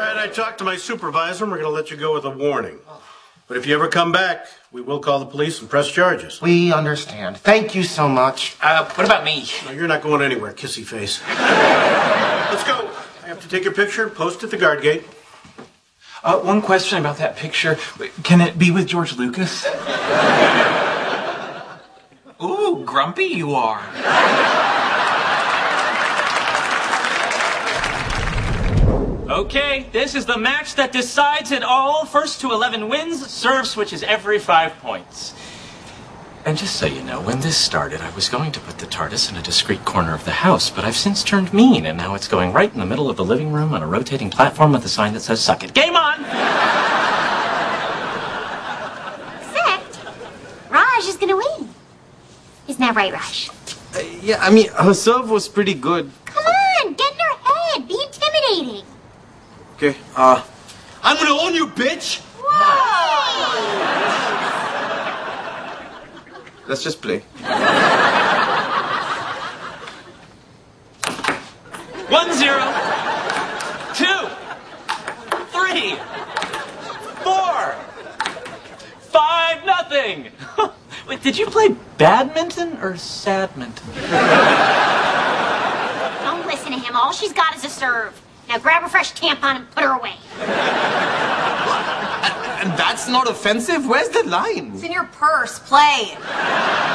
right, I talked to my supervisor, and we're going to let you go with a warning. But if you ever come back, we will call the police and press charges. We understand. Thank you so much. What about me? No, you're not going anywhere, kissy face. Let's go. I have to take your picture, post at the guard gate. One question about that picture. Can it be with George Lucas? Ooh, grumpy you are. Okay, this is the match that decides it all. First to 11 wins, serve switches every 5 points. And just so you know, when this started, I was going to put the TARDIS in a discreet corner of the house, but I've since turned mean, and now it's going right in the middle of the living room on a rotating platform with a sign that says, "Suck it." Game on! Except, Raj is gonna win. Isn't that right, Raj? Yeah, I mean, her serve was pretty good. Come on, get in her head. Be intimidating. Okay, I'm gonna own you, bitch! Whoa! Let's just play. 1-0, 2, 3, 4, 5-0. Wait, did you play badminton or sadminton? Don't listen to him. All she's got is a serve. Now grab a fresh tampon and put her away. And that's not offensive? Where's the line? It's in your purse. Play.